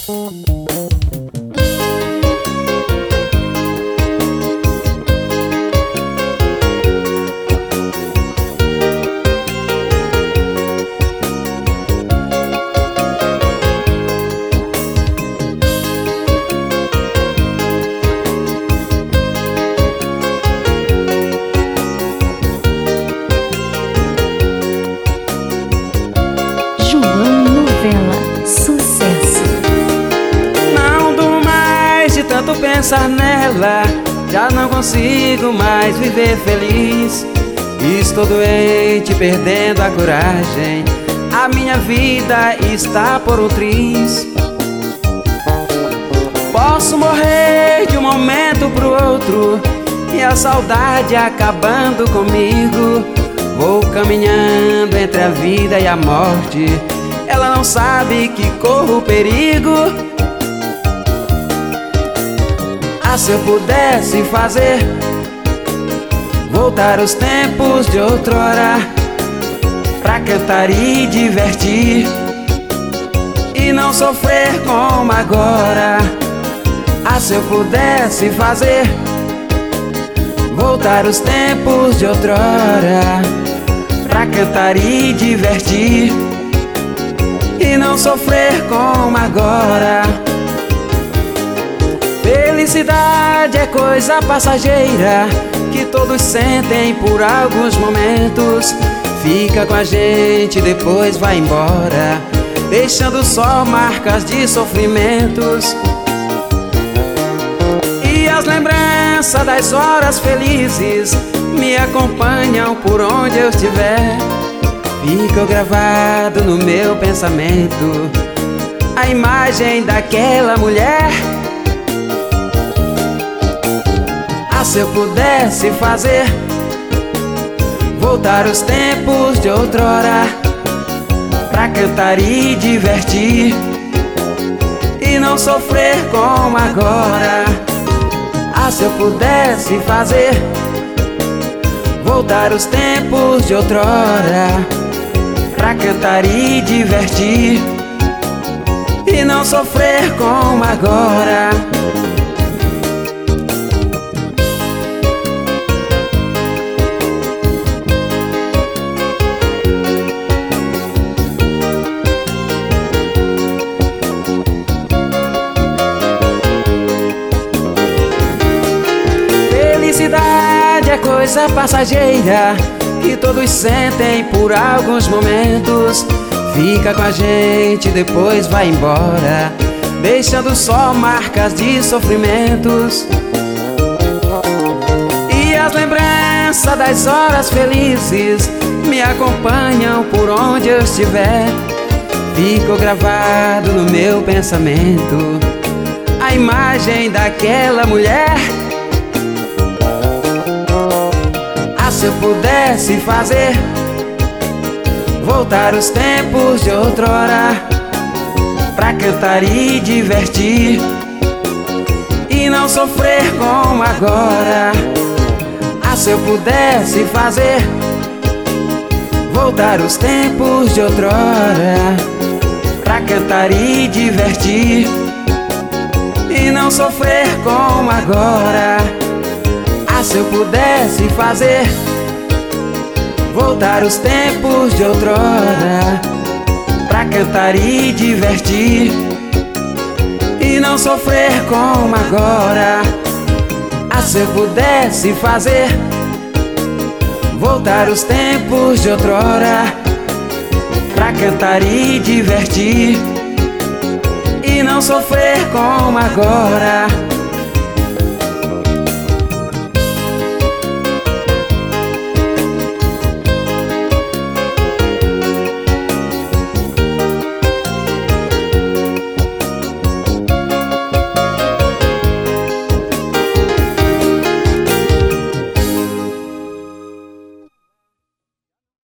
Tanto pensar nela, já não consigo mais viver feliz. Estou doente, perdendo a coragem. A minha vida está por um triz. Posso morrer de um momento pro outro, e a saudade acabando comigo. Vou caminhando entre a vida e a morte. Ela não sabe que corro perigo. Ah, se eu pudesse fazer voltar os tempos de outrora, pra cantar e divertir, e não sofrer como agora. Ah, se eu pudesse fazer voltar os tempos de outrora, pra cantar e divertir, e não sofrer como agora. Felicidade é coisa passageira, que todos sentem por alguns momentos. Fica com a gente, depois vai embora, deixando só marcas de sofrimentos. E as lembranças das horas felizes me acompanham por onde eu estiver. Ficou gravado no meu pensamento a imagem daquela mulher. Ah, se eu pudesse fazer voltar os tempos de outrora, pra cantar e divertir, e não sofrer como agora. Ah, se eu pudesse fazer voltar os tempos de outrora, pra cantar e divertir, e não sofrer como agora. Felicidade é coisa passageira, que todos sentem por alguns momentos. Fica com a gente, depois vai embora, deixando só marcas de sofrimentos. E as lembranças das horas felizes me acompanham por onde eu estiver. Ficou gravado no meu pensamento a imagem daquela mulher. Se eu pudesse fazer voltar os tempos de outrora, pra cantar e divertir, e não sofrer como agora. Ah, se eu pudesse fazer voltar os tempos de outrora, pra cantar e divertir, e não sofrer como agora. Ah, se eu pudesse fazer voltar os tempos de outrora, pra cantar e divertir, e não sofrer como agora. Ah, se eu pudesse fazer voltar os tempos de outrora, pra cantar e divertir, e não sofrer como agora.